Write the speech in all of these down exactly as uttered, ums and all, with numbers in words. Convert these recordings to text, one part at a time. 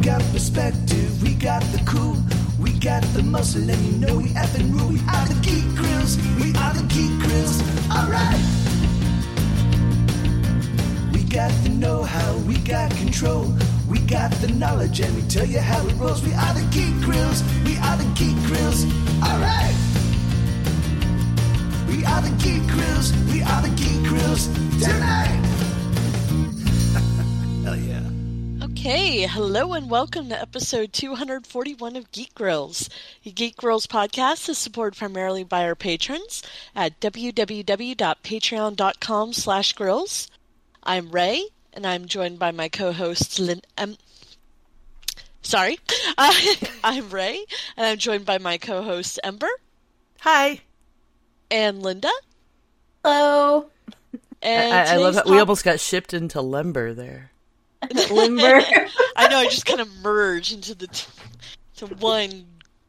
got perspective, we got the cool, we got the muscle, and you know we effing rule. We are the Geek Grills, we are the Geek Grills, alright. We got the know-how, we got control, we got the knowledge, and we tell you how it rolls. We are the Geek Grills, we are the Geek Grills, alright. We are the Geek Grills, we are the Geek Grills, tonight. Hell yeah. Okay, hello and welcome to episode two hundred forty-one of Geek Grills. The Geek Grills podcast is supported primarily by our patrons at www.patreon.com slash grills. I'm Ray, and I'm joined by my co-hosts Lynn... Um, sorry. Uh, I'm Ray, and I'm joined by my co-hosts Ember. Hi. And Linda. Hello. And I, I love how top- we almost got shipped into Limber there. Limber. I know, I just kind of merged into the t- to one.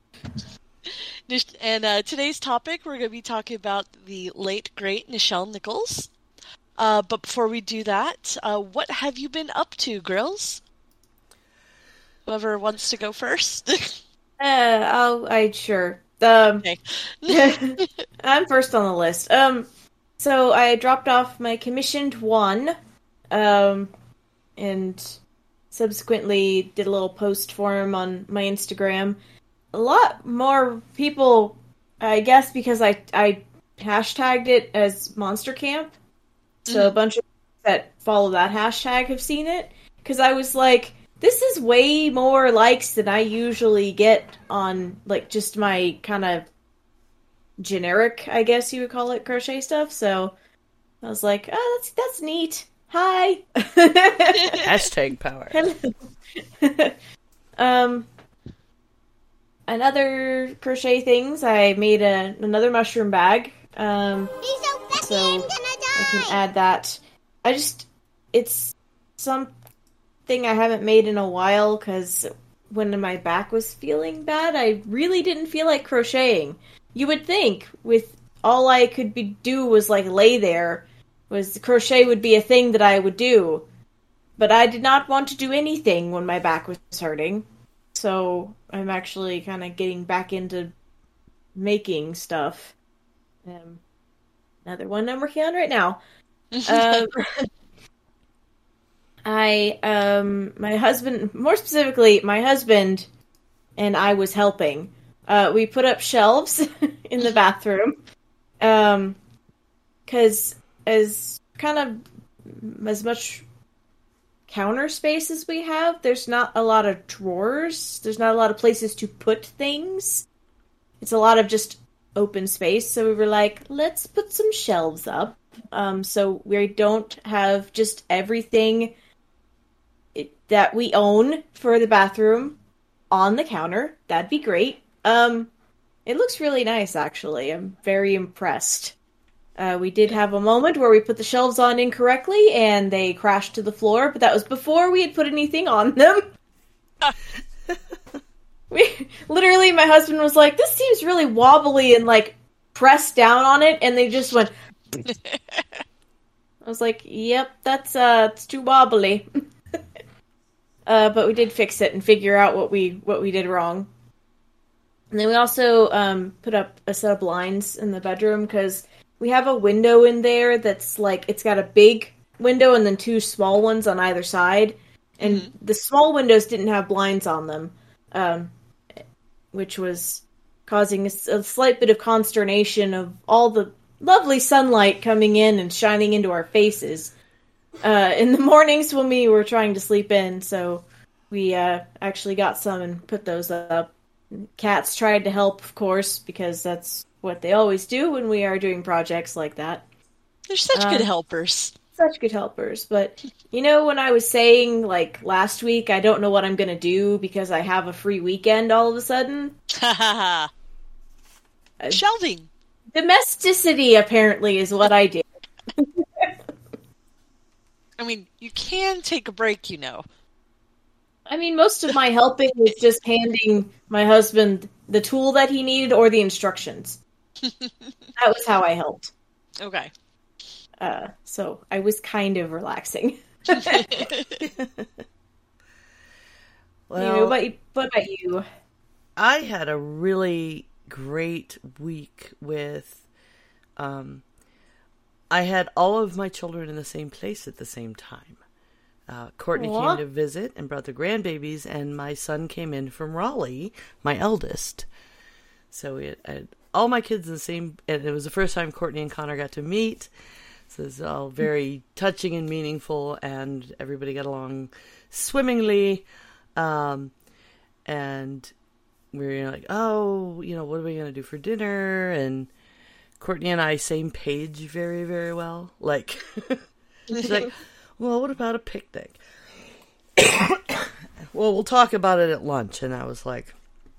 And uh, today's topic, we're going to be talking about the late, great Nichelle Nichols. Uh, but before we do that, uh, what have you been up to, Grills? Whoever wants to go first. uh, I'll, I sure. Um, okay. I'm first on the list. Um, so I dropped off my commissioned one, um, and subsequently did a little post for him on my Instagram. A lot more people, I guess, because I I hashtagged it as Monster Camp. So mm. a bunch of people that follow that hashtag have seen it. Because I was like, this is way more likes than I usually get on, like, just my kind of generic, I guess you would call it, crochet stuff. So I was like, oh, that's that's neat. Hi. Hashtag power. um, and other crochet things, I made a, another mushroom bag. Um, so, so I can add that. I just, it's something I haven't made in a while because when my back was feeling bad, I really didn't feel like crocheting. You would think with all I could be, do was like lay there, was crochet would be a thing that I would do. But I did not want to do anything when my back was hurting. So I'm actually kind of getting back into making stuff. Um, another one I'm working on right now. um, I, um, my husband, more specifically, my husband and I was helping. Uh, we put up shelves in the bathroom. Um, 'cause as kind of as much counter space as we have, there's not a lot of drawers. There's not a lot of places to put things. It's a lot of just open space. So we were like, let's put some shelves up. Um, so we don't have just everything that we own for the bathroom on the counter. That'd be great. Um, it looks really nice, actually. I'm very impressed. Uh, we did have a moment where we put the shelves on incorrectly and they crashed to the floor, but that was before we had put anything on them. we literally, my husband was like, this seems really wobbly, and like pressed down on it, and they just went. I was like, yep, that's uh, it's too wobbly. uh, but we did fix it and figure out what we what we did wrong. And then we also um, put up a set of blinds in the bedroom because we have a window in there that's like, it's got a big window and then two small ones on either side. And mm-hmm. the small windows didn't have blinds on them, um, which was causing a, a slight bit of consternation of all the lovely sunlight coming in and shining into our faces uh, in the mornings when we were trying to sleep in. So we uh, actually got some and put those up. Cats tried to help, of course, because that's what they always do when we are doing projects like that. They're such um, good helpers. Such good helpers. But, you know, when I was saying, like, last week, I don't know what I'm going to do because I have a free weekend all of a sudden? Ha ha ha. Shelving. Domesticity, apparently, is what I do. I mean, you can take a break, you know. I mean, most of my helping was just handing my husband the tool that he needed or the instructions. That was how I helped. Okay. Uh, so I was kind of relaxing. Anyway, what about you? What about you? I had a really great week with, um, I had all of my children in the same place at the same time. Uh, Courtney Aww. came to visit and brought the grandbabies, and my son came in from Raleigh, my eldest. So we had, I had all my kids in the same, and it was the first time Courtney and Connor got to meet. So it was all very touching and meaningful, and everybody got along swimmingly. Um, and we were like, oh, you know, what are we going to do for dinner? And Courtney and I, same page very, very well. Like, she's like, well, what about a picnic? Well, we'll talk about it at lunch. And I was like,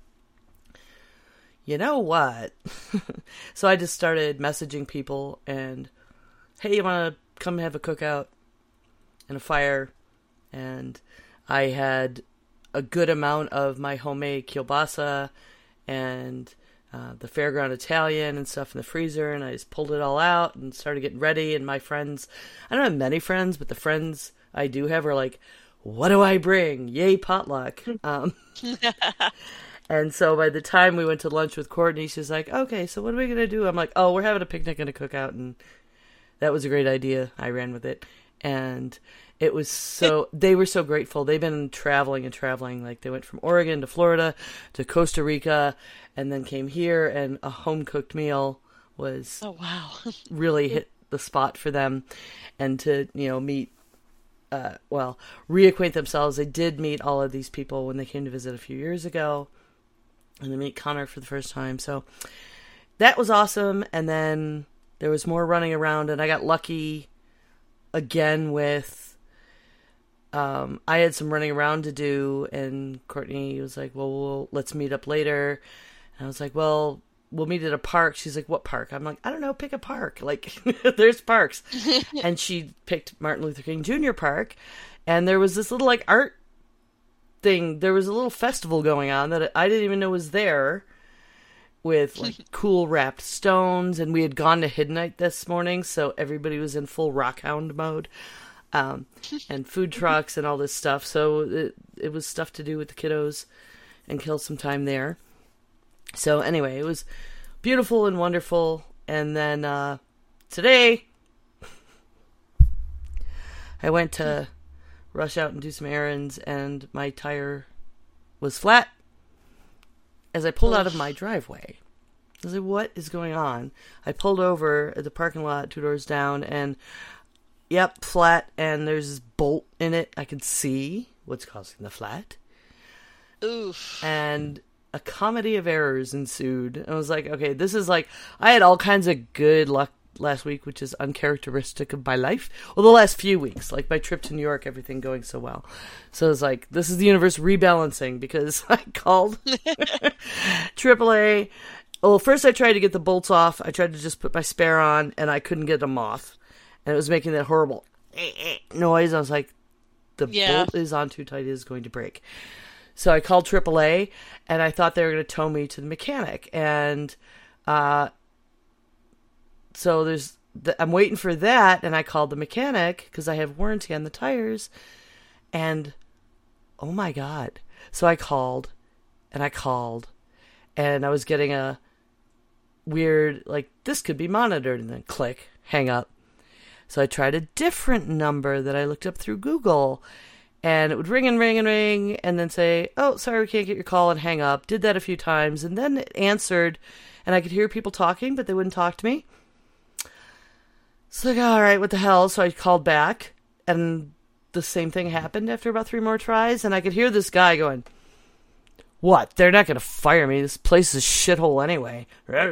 you know what? So I just started messaging people and, hey, you want to come have a cookout and a fire? And I had a good amount of my homemade kielbasa and uh, the Fairground Italian and stuff in the freezer, and I just pulled it all out and started getting ready. And my friends, I don't have many friends, but the friends I do have are like, what do I bring? Yay, potluck. um, and so by the time we went to lunch with Courtney, she's like, okay, so what are we going to do? I'm like, oh, we're having a picnic and a cookout, and that was a great idea. I ran with it. And it was so, they were so grateful. They've been traveling and traveling. Like, they went from Oregon to Florida to Costa Rica and then came here, and a home-cooked meal was Oh, wow. really hit the spot for them. And to, you know, meet, uh, well, reacquaint themselves. They did meet all of these people when they came to visit a few years ago. And to meet Connor for the first time. So that was awesome. And then there was more running around, and I got lucky again with, um, I had some running around to do, and Courtney was like, well, we'll let's meet up later. And I was like, well, we'll meet at a park. She's like, what park? I'm like, I don't know, pick a park. Like, there's parks. And she picked Martin Luther King Junior Park, and there was this little, like, art thing. There was a little festival going on that I didn't even know was there, with like cool wrapped stones, and we had gone to Hidden Night this morning, so everybody was in full Rockhound mode, um, and food trucks and all this stuff. So it, it was stuff to do with the kiddos and kill some time there. So anyway, it was beautiful and wonderful. And then uh, today I went to rush out and do some errands, and my tire was flat as I pulled out of my driveway. I was like, what is going on? I pulled over at the parking lot two doors down, and yep, flat, and there's this bolt in it. I could see what's causing the flat. Oof. And a comedy of errors ensued. I was like, okay, this is like, I had all kinds of good luck last week, which is uncharacteristic of my life. Well, the last few weeks, like my trip to New York, everything going so well. So it's like, this is the universe rebalancing, because I called triple A. Well, first I tried to get the bolts off. I tried to just put my spare on, and I couldn't get them off. And it was making that horrible noise. I was like, the Yeah. bolt is on too tight, it is going to break. So I called triple A, and I thought they were going to tow me to the mechanic. And uh, so there's, the, I'm waiting for that, and I called the mechanic because I have warranty on the tires. And oh my God. So I called, and I called, and I was getting a weird, like, this could be monitored, and then click, hang up. So I tried a different number that I looked up through Google, and it would ring and ring and ring, and then say, oh, sorry, we can't get your call, and hang up. Did that a few times, and then it answered, and I could hear people talking, but they wouldn't talk to me. So like, all right, what the hell? So I called back, and the same thing happened after about three more tries, and I could hear this guy going, what? They're not going to fire me. This place is a shithole anyway.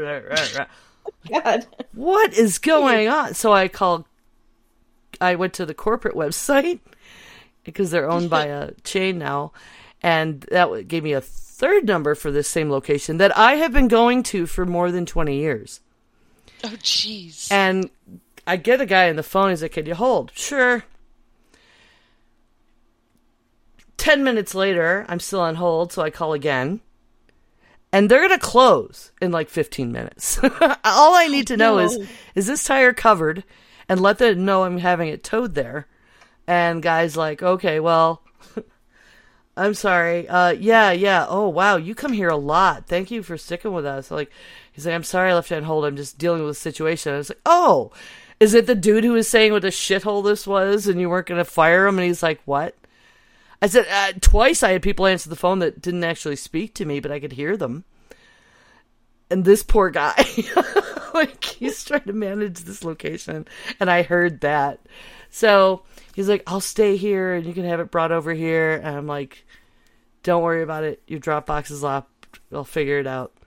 God. What is going on? So I called, I went to the corporate website, because they're owned by a chain now, and that gave me a third number for this same location that I have been going to for more than twenty years. Oh, jeez. And I get a guy on the phone, he's like, can you hold? Sure. Ten minutes later, I'm still on hold, so I call again. And they're going to close in like fifteen minutes. All I need to know no. is, is this tire covered? And let them know I'm having it towed there. And guy's like, okay, well, I'm sorry. Uh, yeah, yeah. Oh, wow. You come here a lot. Thank you for sticking with us. Like, he's like, I'm sorry I left you on hold. I'm just dealing with the situation. I was like, oh, is it the dude who was saying what a shithole this was and you weren't going to fire him? And he's like, what? I said, uh, twice I had people answer the phone that didn't actually speak to me, but I could hear them. And this poor guy, like, he's trying to manage this location. And I heard that. So he's like, I'll stay here and you can have it brought over here. And I'm like, don't worry about it. Your Dropbox is locked. I'll figure it out.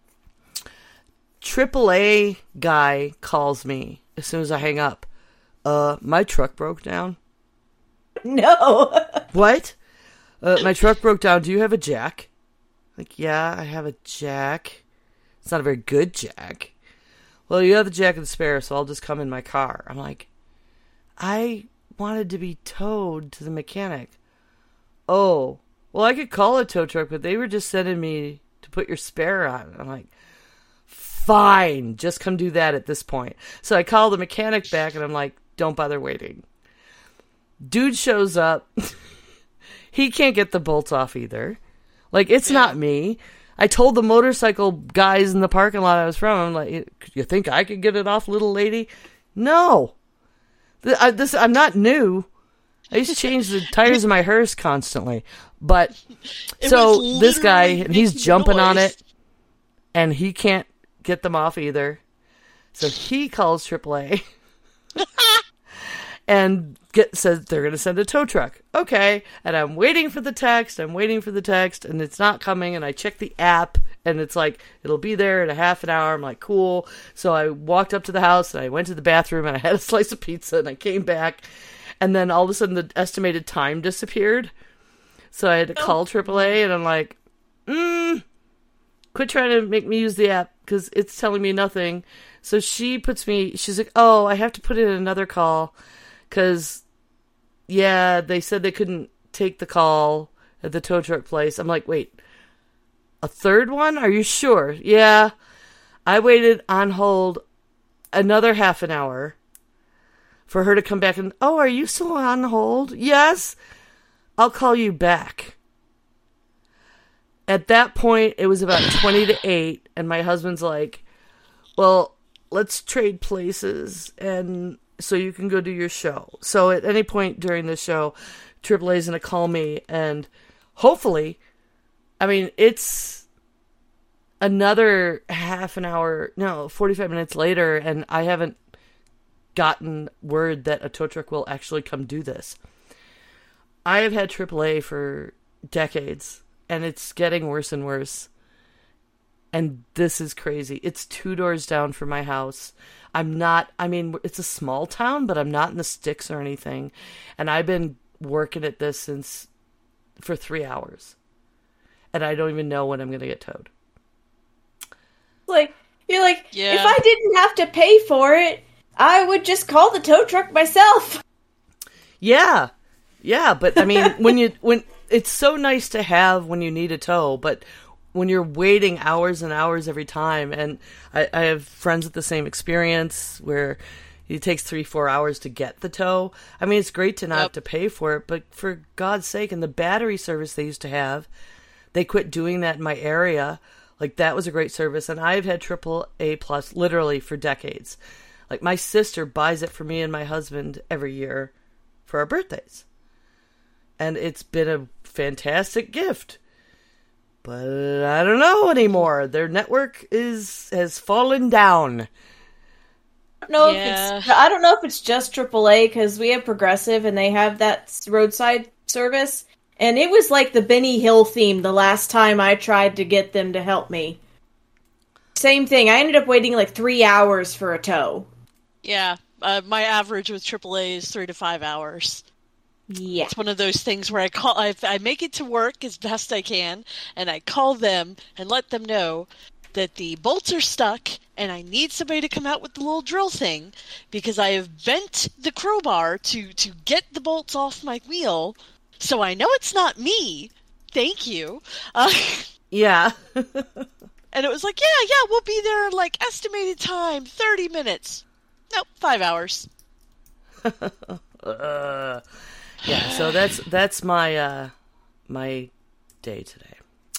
triple A guy calls me as soon as I hang up. Uh, my truck broke down. No. What? Uh, my truck broke down. Do you have a jack? Like, yeah, I have a jack. It's not a very good jack. Well, you have the jack and the spare, so I'll just come in my car. I'm like, I wanted to be towed to the mechanic. Oh, well, I could call a tow truck, but they were just sending me to put your spare on. I'm like, fine, just come do that at this point. So I call the mechanic back, and I'm like, don't bother waiting. Dude shows up. He can't get the bolts off either. Like, it's not me. I told the motorcycle guys in the parking lot I was from, I'm like, you think I could get it off, little lady? No. I, this, I'm not new. I used to change the tires of my hearse constantly. But, It so was this guy, literally and he's making jumping on noise. it, and he can't get them off either. So he calls triple A. And get says they're going to send a tow truck. Okay. And I'm waiting for the text. I'm waiting for the text. And it's not coming. And I check the app. And it's like, it'll be there in a half an hour. I'm like, cool. So I walked up to the house. And I went to the bathroom. And I had a slice of pizza. And I came back. And then all of a sudden, the estimated time disappeared. So I had to call triple A. And I'm like, mm, quit trying to make me use the app. Because it's telling me nothing. So she puts me, she's like, oh, I have to put in another call. Because, yeah, they said they couldn't take the call at the tow truck place. I'm like, wait, a third one? Are you sure? Yeah. I waited on hold another half an hour for her to come back and, oh, are you still on hold? Yes. I'll call you back. At that point, it was about twenty to eight, and my husband's like, well, let's trade places, and so you can go do your show. So at any point during the show, triple A is going to call me, and hopefully, I mean, it's another half an hour, no, forty-five minutes later, and I haven't gotten word that a tow truck will actually come do this. I have had triple A for decades, and it's getting worse and worse. And this is crazy. It's two doors down from my house. I'm not, I mean, it's a small town, but I'm not in the sticks or anything. And I've been working at this since, for three hours. And I don't even know when I'm going to get towed. Like, you're like, Yeah. if I didn't have to pay for it, I would just call the tow truck myself. Yeah. Yeah, but I mean, when you, when, it's so nice to have when you need a tow, but when you're waiting hours and hours every time, and I, I have friends with the same experience where it takes three, four hours to get the tow. I mean, it's great to not Yep. have to pay for it, but for God's sake, and the battery service they used to have, they quit doing that in my area. Like, that was a great service, and I've had triple A plus literally for decades. Like, my sister buys it for me and my husband every year for our birthdays. And it's been a fantastic gift. But I don't know anymore. Their network is has fallen down. I don't know Yeah. if it's I don't know if it's just triple A because we have Progressive and they have that roadside service, and it was like the Benny Hill theme the last time I tried to get them to help me. Same thing. I ended up waiting like three hours for a tow. Yeah, uh, my average with triple A is three to five hours. Yeah. It's one of those things where I call, I, I make it to work as best I can, and I call them and let them know that the bolts are stuck, and I need somebody to come out with the little drill thing, because I have bent the crowbar to, to get the bolts off my wheel, so I know it's not me. Thank you. Uh, Yeah. and it was like, yeah, yeah, we'll be there in, like, estimated time, thirty minutes. Nope, five hours. uh, yeah, so that's that's my uh my day today.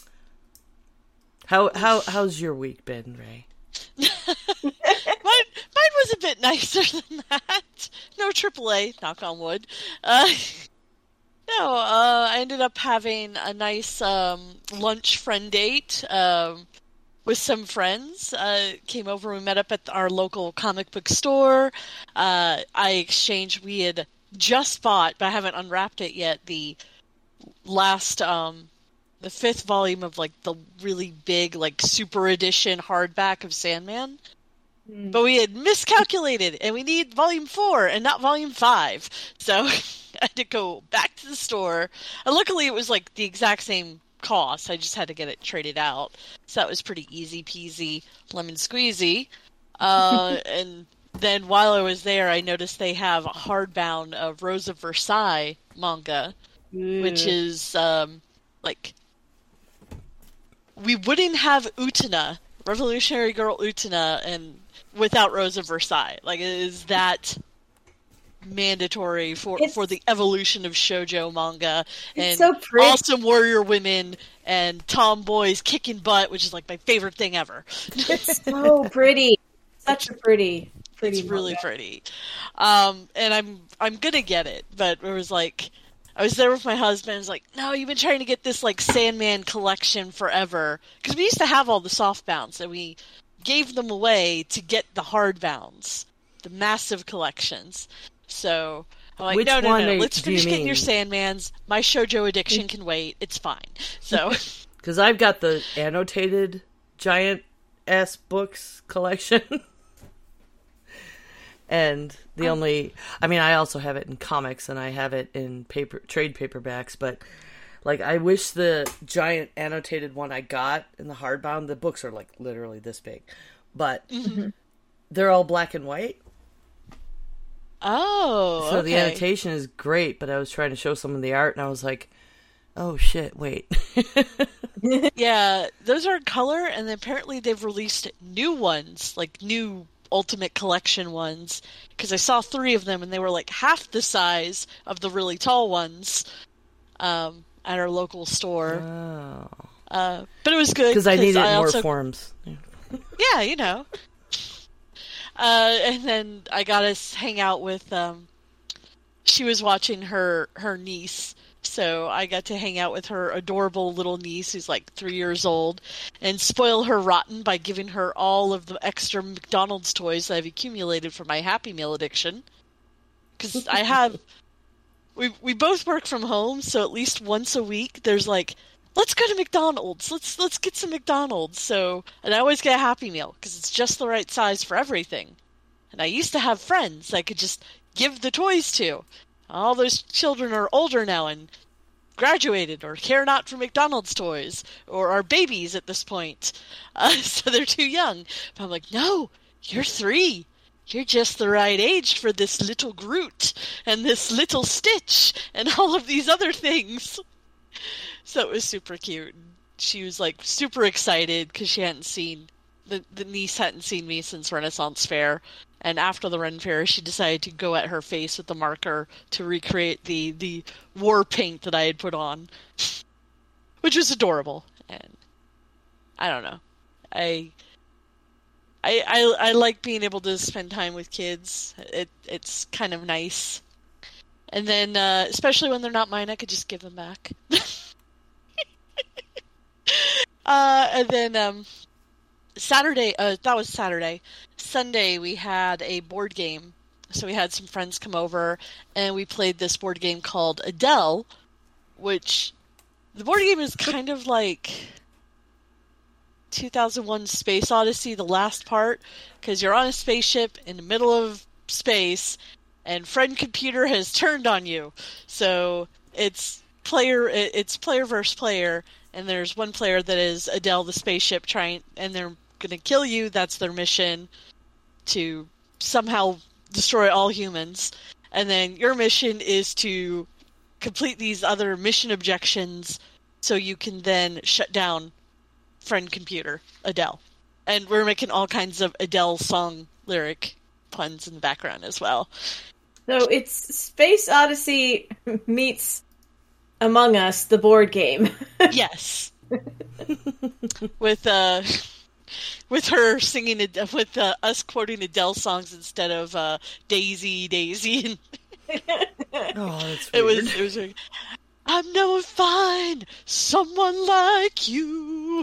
How how how's your week been, Ray? mine, mine was a bit nicer than that. No triple A, knock on wood. Uh, no, uh, I ended up having a nice um, lunch friend date um, with some friends. Uh, came over, we met up at our local comic book store. Uh, I exchanged, we had just bought, but I haven't unwrapped it yet, the last... Um, the fifth volume of, like, the really big, like, super edition hardback of Sandman. Mm. But we had miscalculated, and we need volume four and not volume five. So I had to go back to the store. And luckily it was, like, the exact same cost. I just had to get it traded out. So that was pretty easy peasy, lemon squeezy. Uh, and then while I was there, I noticed they have a hardbound of Rose of Versailles manga, mm. which is, um, like... We wouldn't have Utena, Revolutionary Girl Utena, and without Rose of Versailles. Like, it is that mandatory for it's, for the evolution of shoujo manga and so awesome warrior women and tomboys kicking butt, which is like my favorite thing ever. It's so pretty, such a pretty, pretty. It's really manga. pretty, um, and I'm I'm gonna get it, but it was like. I was there with my husband. I was like, no, you've been trying to get this, like, Sandman collection forever. Because we used to have all the softbounds, and we gave them away to get the hardbounds, the massive collections. So I'm like, Which no, no, one no, are, let's finish you getting mean? your Sandmans. My shoujo addiction can wait. It's fine. So, because I've got the annotated giant-ass books collection. And the only, I mean, I also have it in comics and I have it in paper trade paperbacks, but like, I wish the giant annotated one I got in the hardbound, the books are like literally this big, but mm-hmm. they're all black and white. Oh, so okay. The annotation is great, but I was trying to show some of the art and I was like, oh shit, wait. Yeah, those are in color, and apparently they've released new ones, like new Ultimate Collection ones, because I saw three of them and they were like half the size of the really tall ones um, at our local store. Oh. Uh, but it was good because I needed I more also... forms. Yeah, you know. Uh, and then I got to hang out with. Um, she was watching her her niece. So I got to hang out with her adorable little niece who's like three years old and spoil her rotten by giving her all of the extra McDonald's toys that I've accumulated for my Happy Meal addiction. Because I have... We we both work from home, so at least once a week there's like, let's go to McDonald's. Let's let's get some McDonald's. So, and I always get a Happy Meal because it's just the right size for everything. And I used to have friends I could just give the toys to. All those children are older now and graduated or care not for McDonald's toys or are babies at this point. Uh, so they're too young. But I'm like, no, you're three. You're just the right age for this little Groot and this little Stitch and all of these other things. So it was super cute. She was like super excited because she hadn't seen, the, the niece hadn't seen me since Renaissance Fair. And after the Ren Fair, she decided to go at her face with the marker to recreate the, the war paint that I had put on. Which was adorable. And I don't know. I, I I I like being able to spend time with kids. It It's kind of nice. And then, uh, especially when they're not mine, I could just give them back. uh, and then... Um, Saturday, uh, that was Saturday. Sunday, we had a board game. So we had some friends come over, and we played this board game called Adele, which, the board game is kind of like two thousand one Space Odyssey, the last part, because you're on a spaceship in the middle of space, and friend computer has turned on you. So it's player, it's player versus player, and there's one player that is Adele the spaceship trying, and they're going to kill you. That's their mission, to somehow destroy all humans. And then your mission is to complete these other mission objections so you can then shut down friend computer, Adele. And we're making all kinds of Adele song lyric puns in the background as well. So it's Space Odyssey meets Among Us, the board game. Yes. with uh, with her singing Ad- with uh, us quoting Adele songs instead of uh, Daisy, Daisy. Oh, that's weird. It was. It was. Like, I've never find someone like you.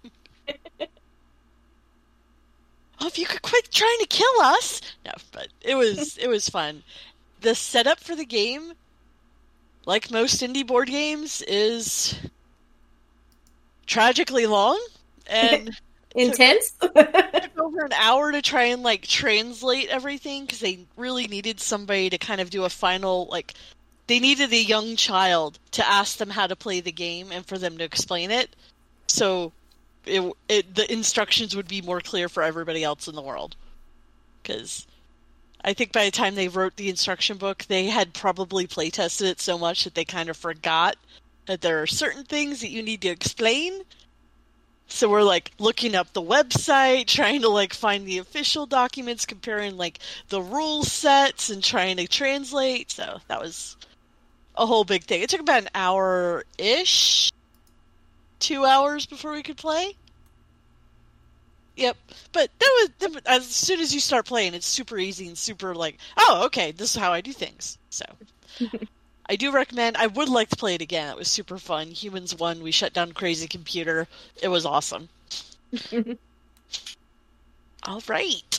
Oh, if you could quit trying to kill us. No, but it was. It was fun. The setup for the game, like most indie board games, is tragically long and intense. Took, took over an hour to try and like translate everything because they really needed somebody to kind of do a final like. They needed a young child to ask them how to play the game and for them to explain it, so it, it the instructions would be more clear for everybody else in the world. Because I think by the time they wrote the instruction book, they had probably playtested it so much that they kind of forgot that there are certain things that you need to explain. So we're, like, looking up the website, trying to, like, find the official documents, comparing, like, the rule sets and trying to translate. So that was a whole big thing. It took about an hour-ish, two hours before we could play. Yep, but that was, as soon as you start playing, it's super easy and super like, oh, okay, this is how I do things. So, I do recommend. I would like to play it again. It was super fun. Humans won. We shut down Crazy Computer. It was awesome. All right.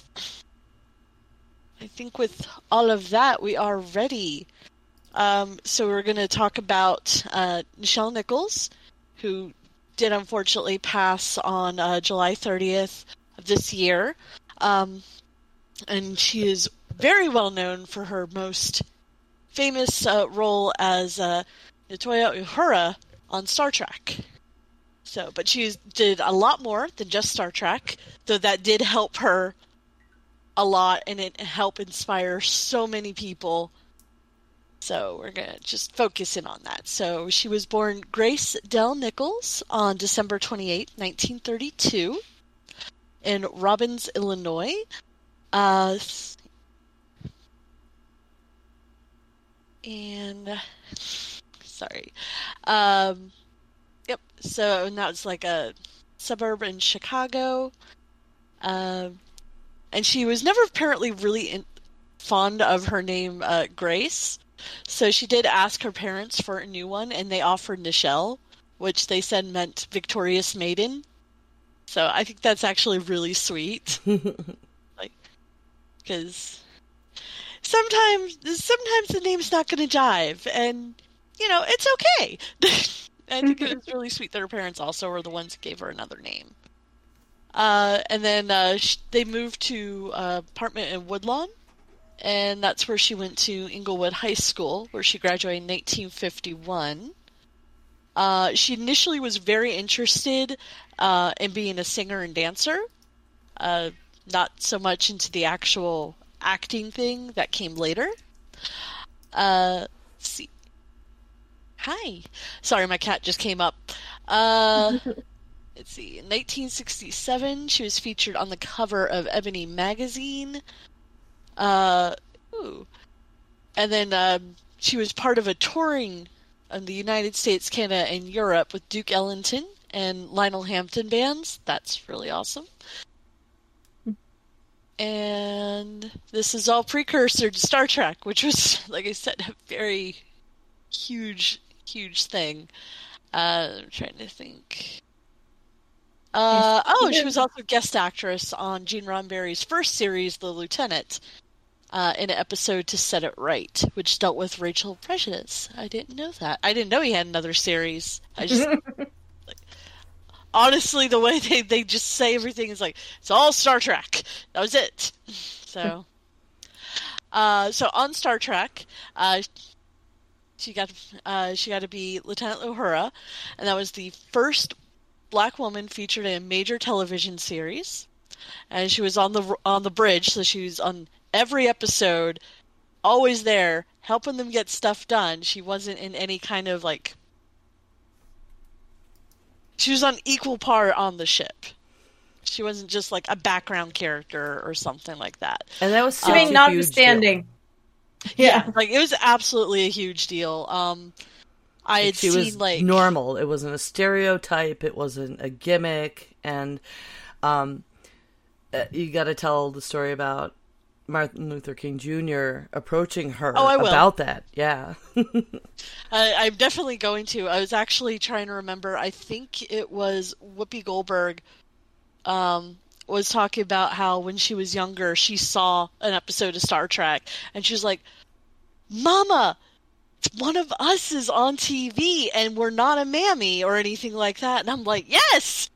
I think with all of that, we are ready. Um, so we're going to talk about uh, Nichelle Nichols, who did unfortunately pass on uh, July thirtieth of this year. Um, and she is very well known for her most famous uh, role as uh, Natoya Uhura on Star Trek. So, but she did a lot more than just Star Trek, though that did help her a lot, and it helped inspire so many people. So we're going to just focus in on that. So she was born Grace Dell Nichols on December twenty-eighth, nineteen thirty-two in Robbins, Illinois. Uh, and, sorry. Um, yep, so and that was like a suburb in Chicago. Um, and she was never apparently really in, fond of her name, uh, Grace. So she did ask her parents for a new one, and they offered Nichelle, which they said meant victorious maiden. So I think that's actually really sweet. Like, because sometimes, sometimes the name's not going to jive, and, you know, it's okay. I think it was really sweet that her parents also were the ones who gave her another name. Uh, and then uh, sh- they moved to an uh, apartment in Woodlawn. And that's where she went to Inglewood High School, where she graduated in nineteen fifty-one. Uh, she initially was very interested uh, in being a singer and dancer, uh, not so much into the actual acting thing that came later. Uh, let's see. Hi. Sorry, my cat just came up. Uh, let's see. In nineteen sixty-seven, she was featured on the cover of Ebony magazine. Uh, ooh. And then um, she was part of a touring in the United States, Canada, and Europe with Duke Ellington and Lionel Hampton bands. That's really awesome. And this is all precursor to Star Trek, which was, like I said, a very huge, huge thing. Uh, I'm trying to think. Uh, oh, she was also a guest actress on Gene Roddenberry's first series, The Lieutenant. Uh, in an episode To Set It Right, which dealt with racial prejudice. I didn't know that. I didn't know he had another series. I just like, honestly, the way they, they just say everything is like, it's all Star Trek. That was it. So, uh, so on Star Trek, uh, she got uh, she got to be Lieutenant Uhura, and that was the first black woman featured in a major television series. And she was on the on the bridge, so she was on every episode, always there, helping them get stuff done. She wasn't in any kind of, like... She was on equal par on the ship. She wasn't just, like, a background character or something like that. And that was such um, a notwithstanding. huge Yeah. yeah, like, it was absolutely a huge deal. Um, I had she seen was like normal. It wasn't a stereotype. It wasn't a gimmick. And um, you got to tell the story about Martin Luther King Junior approaching her oh, I will. about that. Yeah. I, I'm definitely going to. I was actually trying to remember. I think it was Whoopi Goldberg um, was talking about how when she was younger, she saw an episode of Star Trek, and she was like, Mama, one of us is on T V, and we're not a mammy or anything like that. And I'm like, yes!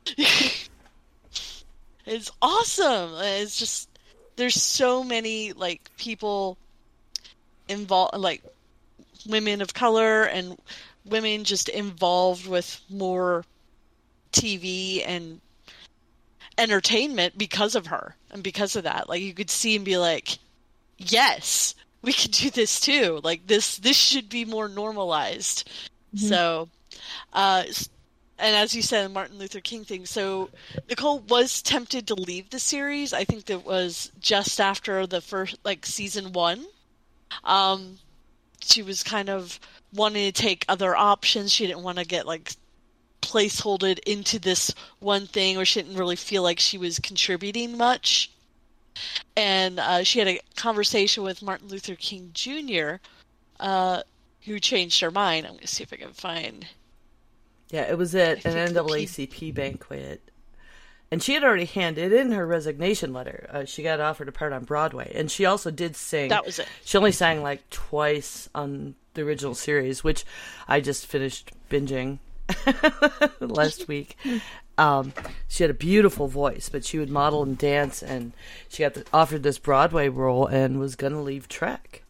It's awesome. It's just, there's so many, like, people involved, like, women of color and women just involved with more T V and entertainment because of her and because of that. Like, you could see and be like, yes, we can do this too. Like, this this should be more normalized. Mm-hmm. So uh and as you said, the Martin Luther King thing, so Nicole was tempted to leave the series. I think that was just after the first, like, season one. um She was kind of wanting to take other options. She didn't want to get, like, placeholded into this one thing, or she didn't really feel like she was contributing much. And uh, she had a conversation with Martin Luther King Junior, uh, who changed her mind. I'm going to see if I can find... Yeah, it was at an N double A C P banquet. And she had already handed in her resignation letter. Uh, she got offered a part on Broadway. And she also did sing. That was it. She only sang like twice on the original series, which I just finished binging last week. Um, she had a beautiful voice, but she would model and dance. And she got the, offered this Broadway role and was going to leave Trek.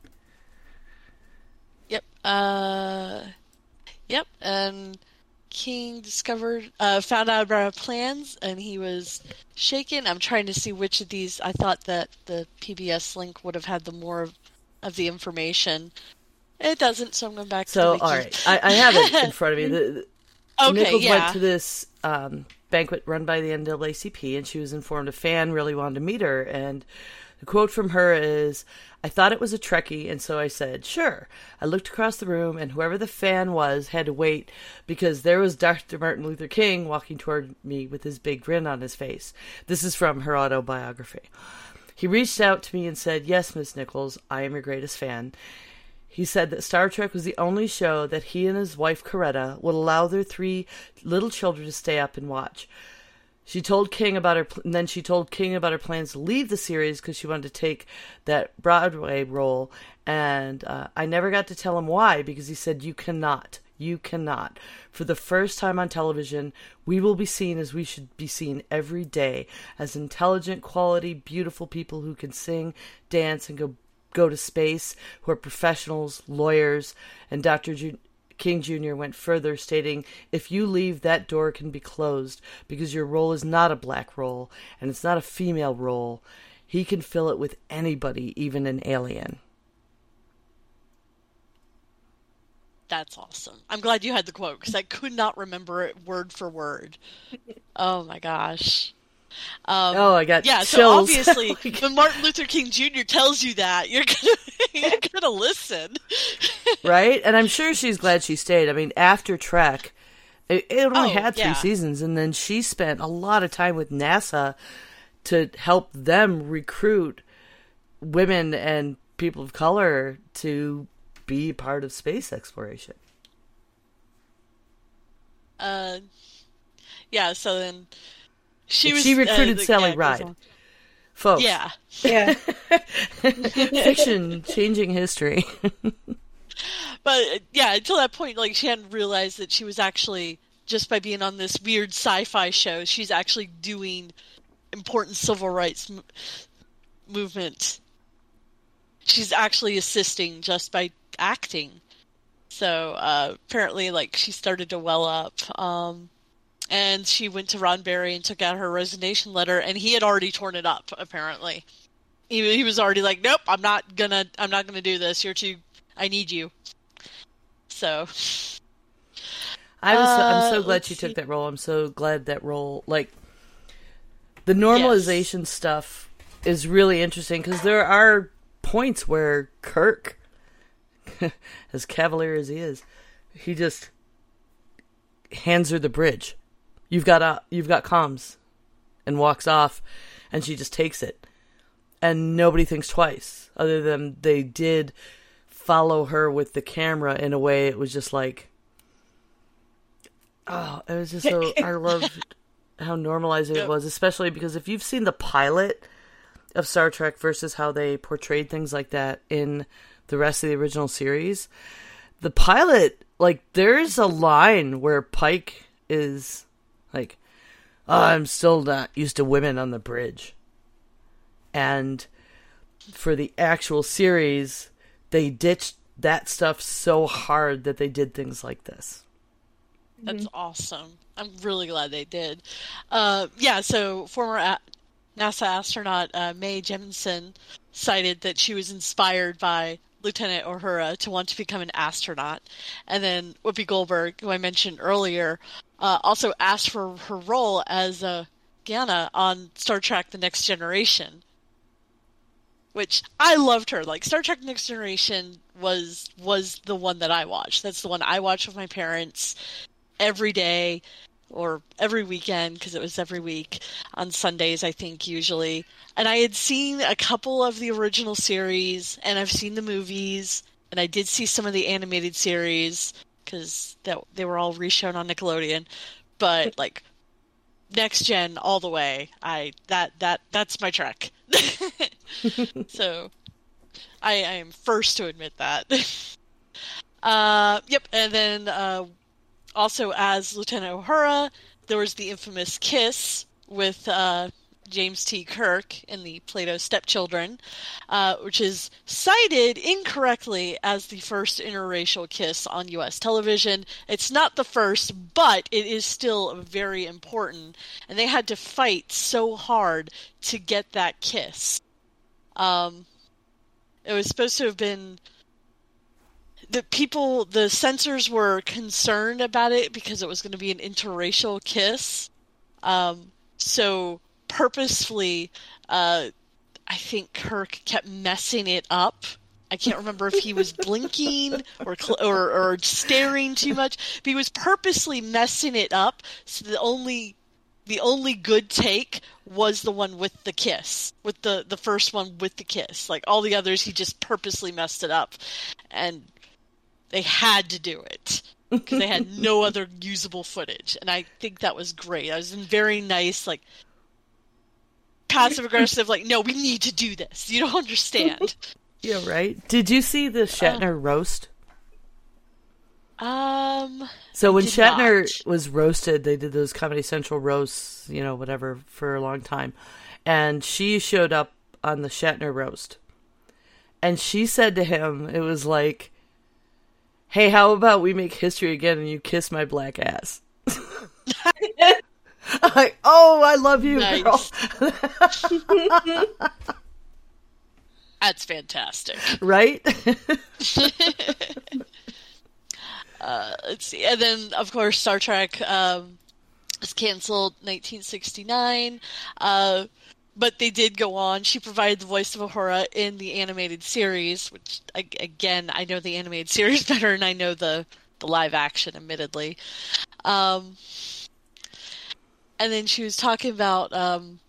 Yep. Uh, yep. And... King discovered, uh, found out about our plans, and he was shaken. I'm trying to see which of these. I thought that the P B S link would have had the more of, of the information. It doesn't, so I'm going back so, to the wiki. So, all right. I, I have it in front of me. The, the, okay, Nichols yeah. went to this um, banquet run by the N double A C P, and she was informed a fan really wanted to meet her, and the quote from her is, I thought it was a Trekkie, and so I said, sure. I looked across the room, and whoever the fan was had to wait because there was Doctor Martin Luther King walking toward me with his big grin on his face. This is from her autobiography. He reached out to me and said, yes, Miss Nichols, I am your greatest fan. He said that Star Trek was the only show that he and his wife, Coretta, would allow their three little children to stay up and watch. She told King about her, and then she told King about her plans to leave the series because she wanted to take that Broadway role. And uh, I never got to tell him why, because he said, you cannot, you cannot. For the first time on television, we will be seen as we should be seen every day, as intelligent, quality, beautiful people who can sing, dance, and go go to space, who are professionals, lawyers, and Doctor Ju- King Junior went further, stating, if you leave, that door can be closed, because your role is not a black role, and it's not a female role. He can fill it with anybody, even an alien. That's awesome. I'm glad you had the quote, because I could not remember it word for word. Oh my gosh. Um, oh, I got yeah. chills. So obviously, when Martin Luther King Junior tells you that, you're gonna you're gonna listen, right? And I'm sure she's glad she stayed. I mean, after Trek, it, it only oh, had three yeah. seasons, and then she spent a lot of time with NASA to help them recruit women and people of color to be part of space exploration. Uh, yeah. So then. She, was, she recruited uh, Sally yeah, Ride. Folks. Yeah. Yeah. Fiction changing history. But, yeah, until that point, like, she hadn't realized that she was actually, just by being on this weird sci-fi show, she's actually doing important civil rights m- movement. She's actually assisting just by acting. So, uh, apparently, like, she started to well up. Um... And she went to Ron Barry and took out her resignation letter, and he had already torn it up. Apparently, he he was already like, "Nope, I'm not gonna, I'm not gonna do this. You're too, I need you." So, I was, so, I'm uh, so glad she see. took that role. I'm so glad that role, like the normalization yes. stuff, is really interesting because there are points where Kirk, as cavalier as he is, he just hands her the bridge. You've got a, you've got comms, and walks off, and she just takes it, and nobody thinks twice. Other than they did follow her with the camera in a way it was just like, oh, it was just so. I loved how normalized it Yep. was, especially because if you've seen the pilot of Star Trek versus how they portrayed things like that in the rest of the original series, the pilot, like, there's a line where Pike is like, oh, I'm still not used to women on the bridge. And for the actual series, they ditched that stuff so hard that they did things like this. That's mm-hmm. awesome. I'm really glad they did. Uh, yeah, so former a- NASA astronaut uh, Mae Jemison cited that she was inspired by Lieutenant Uhura to want to become an astronaut. And then Whoopi Goldberg, who I mentioned earlier, uh, also asked for her role as uh, Guiana on Star Trek The Next Generation. Which, I loved her. Like, Star Trek Next Generation was was the one that I watched. That's the one I watched with my parents every day, or every weekend, because it was every week, on Sundays, I think, usually. And I had seen a couple of the original series, and I've seen the movies, and I did see some of the animated series, because they were all reshown on Nickelodeon. But, like, Next Gen all the way. I that that that's my Trek. So, I, I am first to admit that. uh, yep, and then uh, also as Lieutenant Uhura, there was the infamous kiss with uh, James T. Kirk in the Plato Stepchildren, uh, which is cited incorrectly as the first interracial kiss on U S television. It's not the first, but it is still very important, and they had to fight so hard to get that kiss. Um, it was supposed to have been... The people, the censors were concerned about it because it was going to be an interracial kiss. Um, so purposefully, uh, I think Kirk kept messing it up. I can't remember if he was blinking or, cl- or or staring too much, but he was purposely messing it up. So the only the only good take was the one with the kiss, with the the first one with the kiss. Like all the others, he just purposely messed it up, and they had to do it because they had no other usable footage, and I think that was great. I was very nice, like passive aggressive, like, no, we need to do this. You don't understand. Yeah, right. Did you see the Shatner uh, roast? Um. So when did Shatner not. was roasted, they did those Comedy Central roasts, you know, whatever, for a long time, and she showed up on the Shatner roast, and she said to him, it was like, hey, how about we make history again and you kiss my black ass? I'm like, oh, I love you, nice. girl. That's fantastic. Right? uh, let's see. And then, of course, Star Trek um, was canceled in nineteen sixty-nine. Uh, But they did go on. She provided the voice of Uhura in the animated series, which, again, I know the animated series better than I know the, the live action, admittedly. Um, and then she was talking about... Um,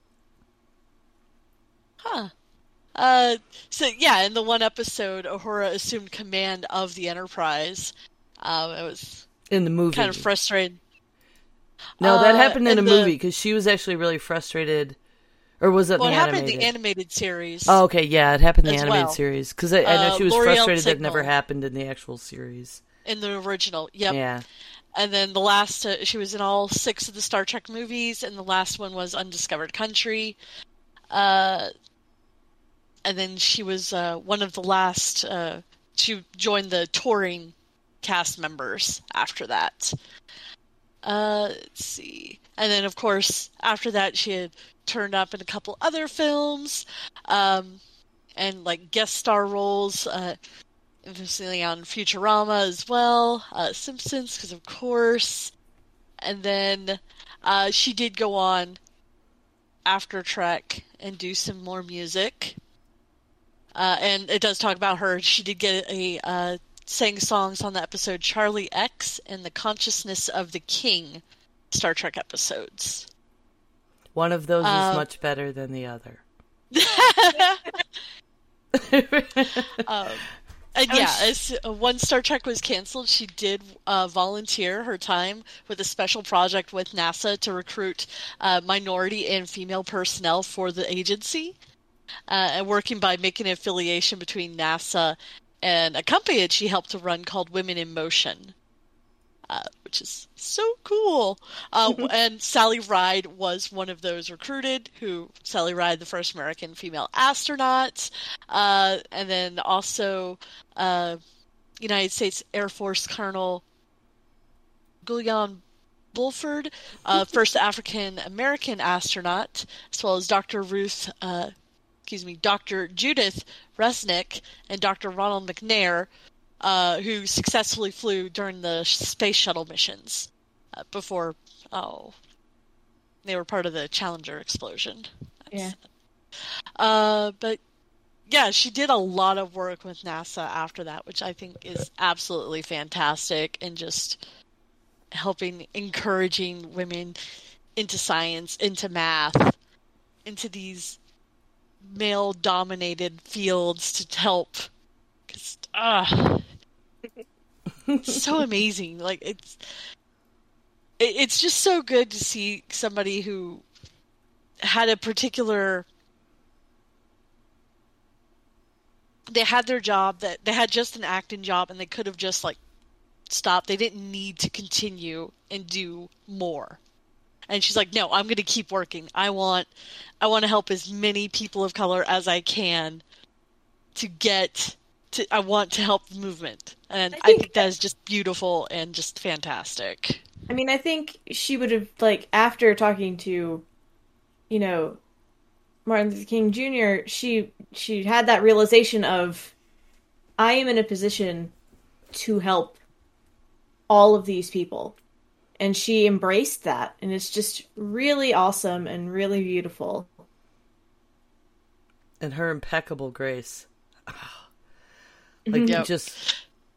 huh. Uh, so, yeah, in the one episode, Uhura assumed command of the Enterprise. Um, it was... In the movie. Kind of frustrating. No, that uh, happened in a the... movie, because she was actually really frustrated... Or was it well, the it happened animated? in the animated series. Oh, okay, yeah, it happened in the animated well. series. Because I, I know uh, she was L'Oreal frustrated that it Signal. never happened in the actual series. In the original, yep. Yeah. And then the last, uh, she was in all six of the Star Trek movies, and the last one was Undiscovered Country. Uh, and then she was uh, one of the last, uh, she joined the touring cast members after that. Uh, let's see. And then, of course, after that, she had turned up in a couple other films, um, and like guest star roles, uh, interestingly on Futurama as well, uh, Simpsons, because of course, and then uh, she did go on after Trek and do some more music, uh, and it does talk about her. She did get a uh, sang songs on the episode Charlie X and the Consciousness of the King Star Trek episodes. One of those Uh, is much better than the other. um, and yeah, as uh, when Star Trek was canceled, she did uh, volunteer her time with a special project with NASA to recruit uh, minority and female personnel for the agency, uh, and working by making an affiliation between NASA and a company that she helped to run called Women in Motion. Uh, which is so cool. Uh, and Sally Ride was one of those recruited, who, Sally Ride, the first American female astronaut, uh, and then also uh, United States Air Force Colonel Guion Bulford, uh, first African American astronaut, as well as Doctor Ruth, uh, excuse me, Doctor Judith Resnick and Doctor Ronald McNair, Uh, who successfully flew during the space shuttle missions uh, before, oh, they were part of the Challenger explosion. Yeah. Uh, but yeah, she did a lot of work with NASA after that, which I think is absolutely fantastic, and just helping, encouraging women into science, into math, into these male-dominated fields to help. Because, ah. So amazing. Like, it's it, it's just so good to see somebody who had a particular, they had their job, that they had just an acting job, and they could have just like stopped. They didn't need to continue and do more. And she's like, no, I'm going to keep working. I want I want to help as many people of color as I can to get to, I want to help the movement. And I think, I think that is just beautiful and just fantastic. I mean, I think she would have, like, after talking to, you know, Martin Luther King Junior, she she had that realization of, I am in a position to help all of these people. And she embraced that. And it's just really awesome and really beautiful. And her impeccable grace. Like, Yep. just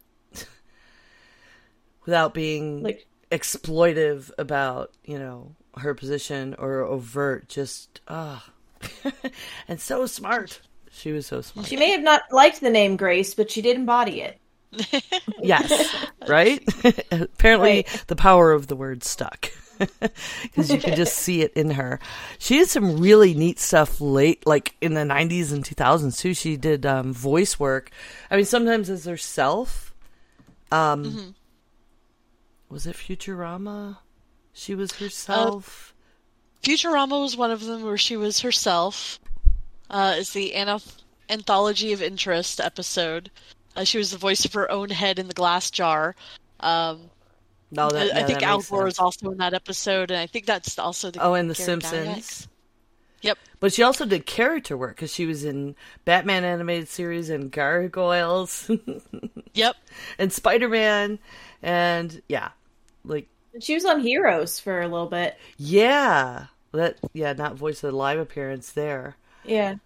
without being Like, exploitive about, you know, her position or overt, just, ah. And so smart. She was so smart. she may have not liked the name Grace, but she did embody it. Yes, right? Apparently, Right. the power of the word stuck. Because you could just see it in her. She did some really neat stuff late, like in the nineties and two thousands too. She did um, voice work. I mean, sometimes as herself. Um, Mm-hmm. Was it Futurama? She was herself. Uh, Futurama was one of them where she was herself. Uh, it's the Anth- Anthology of Interest episode. Uh, she was the voice of her own head in the glass jar. Um, no, that, I yeah, think that Al makes Gore sense. is also in that episode, and I think that's also the Oh, and The Gary Simpsons. Gygax. Yep. But she also did character work because she was in Batman animated series and Gargoyles Yep. and Spider-Man, and yeah, like She was on Heroes for a little bit. yeah, that yeah, not voice of the live appearance there. Yeah.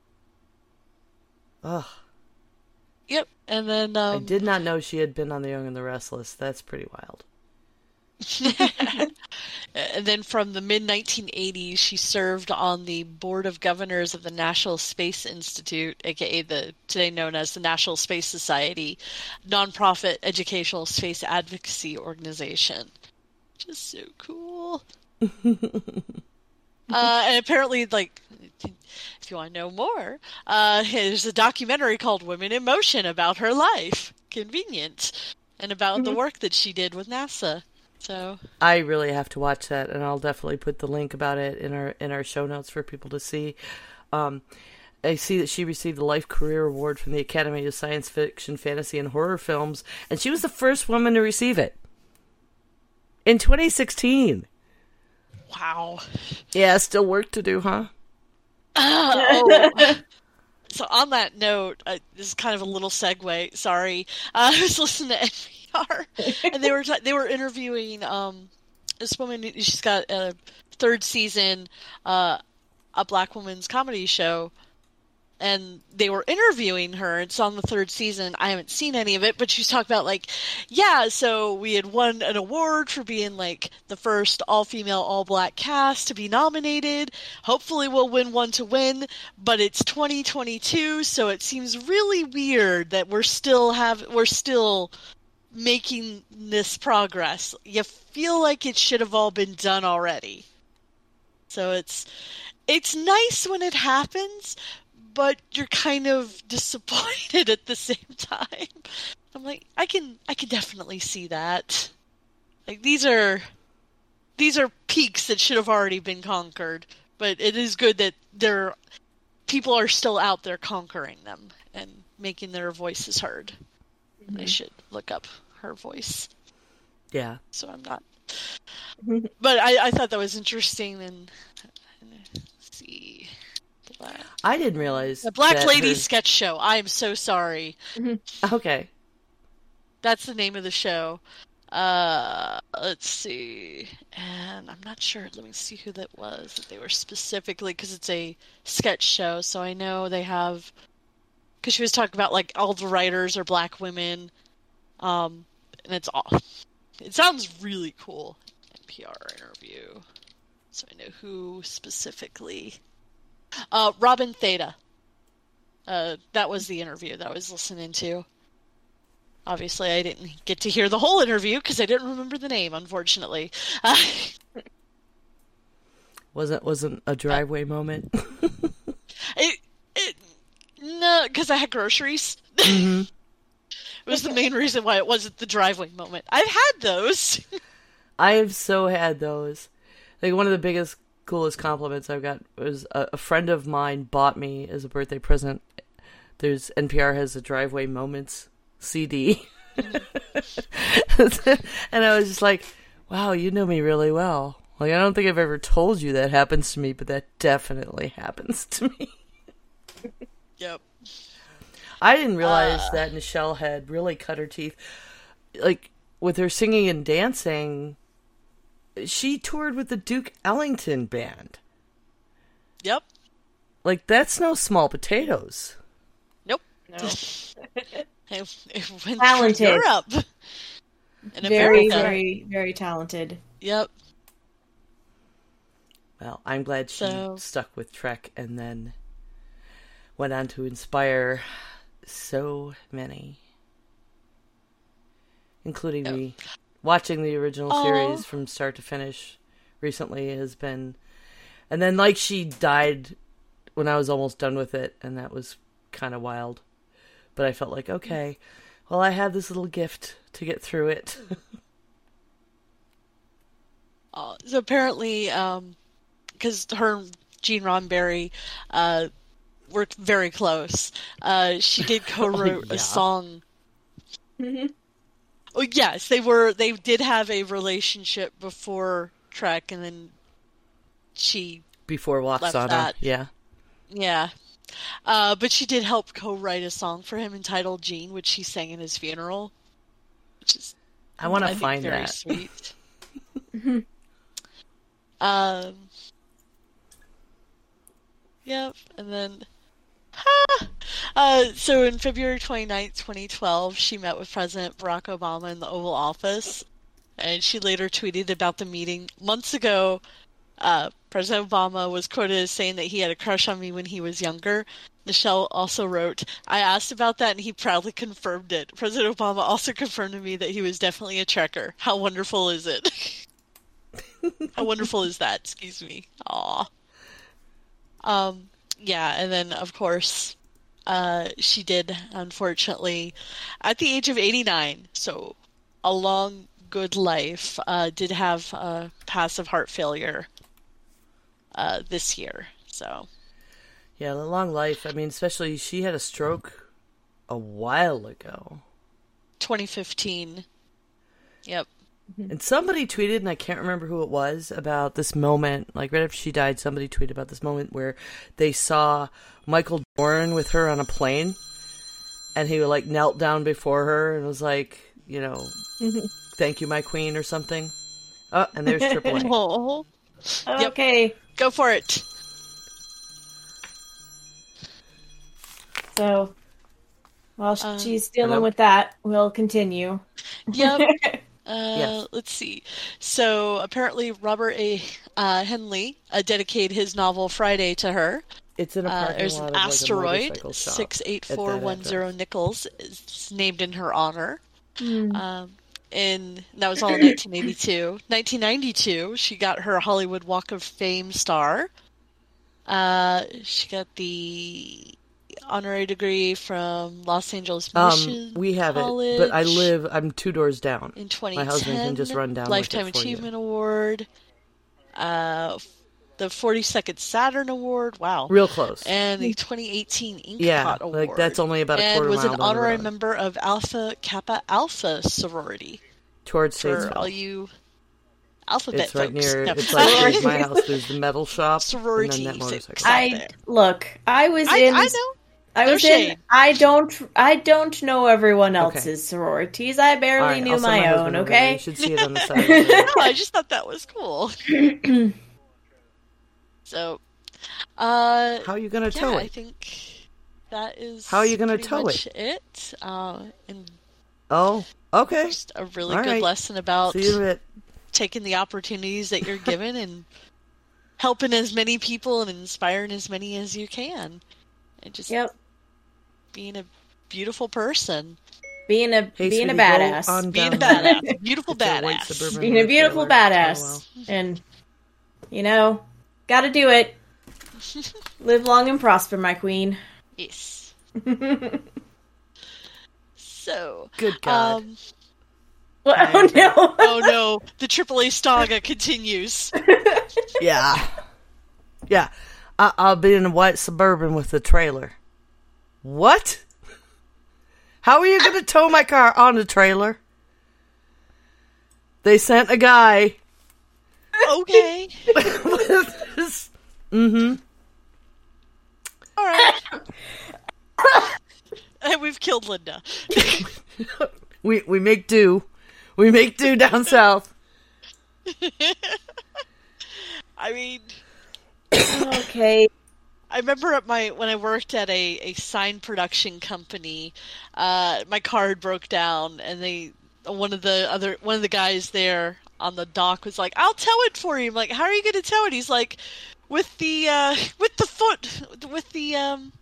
Ugh, Yep. And then I um, did not know she had been on The Young and the Restless. That's pretty wild. and then from the mid nineteen eighties, she served on the Board of Governors of the National Space Institute, aka the today known as the National Space Society, nonprofit educational space advocacy organization. Just so cool. Uh, and apparently, like, if you want to know more, uh, there's a documentary called Women in Motion about her life. Convenient. And about Mm-hmm. the work that she did with NASA. So, I really have to watch that, and I'll definitely put the link about it in our in our show notes for people to see. Um, I see that she received the Life Career Award from the Academy of Science Fiction, Fantasy, and Horror Films, and she was the first woman to receive it in twenty sixteen. wow. Yeah, still work to do, huh? Oh. So on that note, uh, this is kind of a little segue. Sorry, uh, I was listening to N P R, and they were t- they were interviewing um, this woman. She's got a third season, uh, a black woman's comedy show, and they were interviewing her. It's on the third season. I haven't seen any of it, but she's talking about like, yeah, so we had won an award for being like the first all-female, all-black cast to be nominated. Hopefully we'll win one to win, but it's twenty twenty-two, so it seems really weird that we're still have we're still making this progress. You feel like it should have all been done already. So it's it's nice when it happens, but you're kind of disappointed at the same time. I'm like, I can I can definitely see that. Like these are these are peaks that should have already been conquered, but it is good that there people are still out there conquering them and making their voices heard. Mm-hmm. I should look up her voice. Yeah. So I'm not. But I, I thought that was interesting. And, and let's see. Black. I didn't realize the Black Lady her... Sketch Show. I am so sorry. Okay. That's the name of the show. Uh, let's see. And I'm not sure. Let me see who that was that they were specifically, because it's a sketch show. So I know they have. Because she was talking about like all the writers are black women. Um, and it's all. It sounds really cool. N P R interview. So I know who specifically. Uh, Robin Theta. Uh, that was the interview that I was listening to. Obviously, I didn't get to hear the whole interview because I didn't remember the name, unfortunately. Uh, wasn't wasn't a driveway moment. it, it no, because I had groceries. Mm-hmm. It was the main reason why it wasn't the driveway moment. I've had those. I've so had those. Like one of the biggest, coolest compliments I've got was a, a friend of mine bought me as a birthday present. There's N P R has a driveway moments C D. Mm-hmm. And I was just like, wow, you know me really well. Like I don't think I've ever told you that happens to me, but that definitely happens to me. Yep. I didn't realize uh, that Nichelle had really cut her teeth. Like, with her singing and dancing, she toured with the Duke Ellington Band. Yep. Like, that's no small potatoes. Nope. No. it, it went talented. To Europe. In very, America. very, very talented. Yep. Well, I'm glad she so... stuck with Trek and then went on to inspire so many, including yep. me. Watching the original Aww. series from start to finish recently has been... And then, like, she died when I was almost done with it, and that was kind of wild. But I felt like, okay, well, I have this little gift to get through it. uh, so apparently, um, because her and Gene Roddenberry uh, were very close, uh, she did co-wrote yeah. a song. Mm-hmm. Oh yes, they were. They did have a relationship before Trek, and then she Before left Waxana, that. yeah. Yeah. Uh, but she did help co-write a song for him entitled Gene, which she sang in his funeral. Which is, I want I to think, find very that. sweet. um. Yep, and then... Ah! Uh, so in February twenty-ninth, twenty twelve, she met with President Barack Obama in the Oval Office, and she later tweeted about the meeting. Months ago, uh, President Obama was quoted as saying that he had a crush on me when he was younger. Nichelle also wrote, I asked about that and he proudly confirmed it. President Obama also confirmed to me that he was definitely a Trekker. How wonderful is it? How wonderful is that? Excuse me. Aw. Um, yeah, and then, of course, uh, she did, unfortunately, at the age of eighty-nine, so a long, good life, uh, did have uh, passive heart failure uh, this year, so... Yeah, the long life. I mean, especially she had a stroke a while ago. twenty fifteen. Yep. And somebody tweeted, and I can't remember who it was, about this moment. Like, right after she died, somebody tweeted about this moment where they saw Michael Dorn with her on a plane. And he, like, knelt down before her and was like, you know, thank you, my queen, or something. Oh, and there's Triple A. Oh. Yep. Okay. Go for it. So while Uh, she's dealing Hello? with that, we'll continue. Yep. Uh, Yes. Let's see. So apparently, Robert A. Uh, Henley uh, dedicated his novel Friday to her. It's in a Uh, parking there's lot an of like a asteroid, motorcycle shop. six eight at four that one zero address. Nichols, is named in her honor. Hmm. Um, and that was all in nineteen eighty-two. nineteen ninety-two, she got her Hollywood Walk of Fame star. Uh, she got the honorary degree from Los Angeles Mission Um, we have College it, but I live. I'm two doors down. in twenty My ten. husband can just run down with Lifetime it for you. Achievement Award. Uh, the forty-second Saturn Award. Wow. Real close. And the twenty eighteen Inkpot yeah, Award. like that's only about a and quarter was mile an down the honorary road. member of Alpha Kappa Alpha sorority Towards for Statesville. all you alphabet It's right folks. near. No. It's like there's my house. There's the metal shop, Sorority and then that six. motorcycle. I- I there. look. I was I, in. I know. I No was shade. in. I don't. I don't know everyone Okay. else's sororities. I barely All right, knew I'll send my, husband own. over there. You Okay. should see it on the side. Of the No, I just thought that was cool. So, uh, How are you gonna yeah, tow I it? think that is How are you gonna pretty tow much it. Uh, and Oh, okay. just a really All good right. lesson about See you at. taking the opportunities that you're given and helping as many people and inspiring as many as you can. And just Yep. being a beautiful person. Being a Hey, being a sweetie, go badass. on Being a down there. badass. Beautiful It's a white badass. Suburban Being a red beautiful trailer. badass. Oh, well. And you know, gotta do it. Live long and prosper, my queen. Yes. So, Good God. um, Oh no. oh no, the triple A saga continues. Yeah. Yeah. I- I'll be in a white Suburban with the trailer. What? How are you going to tow my car on a trailer? They sent a guy. Okay. mm-hmm. All right. And we've killed Linda. We we make do. We make do down south. I mean, Okay. I remember at my when I worked at a, a sign production company, uh, my car broke down, and they one of the other one of the guys there on the dock was like, "I'll tow it for you." I'm like, "How are you going to tow it?" He's like, "With the uh, with the foot with the um,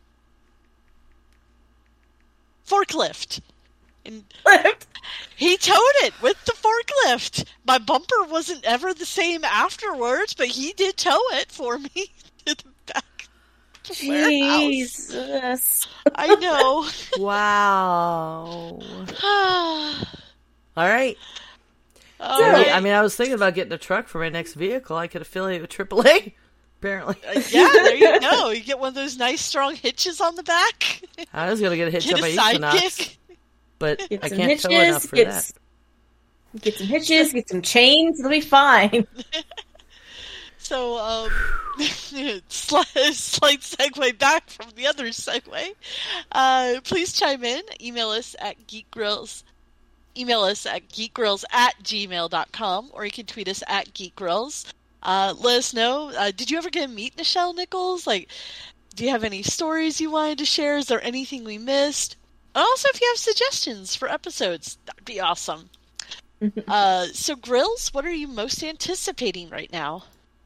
forklift." And he towed it with the forklift. My bumper wasn't ever the same afterwards, but he did tow it for me to the back of the warehouse. Jesus. I know. Wow. Oh, All right. All Well, right. I mean, I was thinking about getting a truck for my next vehicle. I could affiliate with triple A. Apparently. Uh, yeah, there you go. You get one of those nice strong hitches on the back. I was going to get a hitch Get on a my Equinox, sidekick. but Get I some can't tow enough hitches. for Get, that. s- get some hitches. Get some chains. It'll be fine. So, um, slight, slight segue back from the other segue. Uh, please chime in. Email us at geekgrills. Email us at geekgrills at gmail dot com, or you can tweet us at geekgrills. Uh, let us know. Uh, did you ever get to meet Nichelle Nichols? Like, do you have any stories you wanted to share? Is there anything we missed? And also, if you have suggestions for episodes, that'd be awesome. uh, so, Grills, what are you most anticipating right now?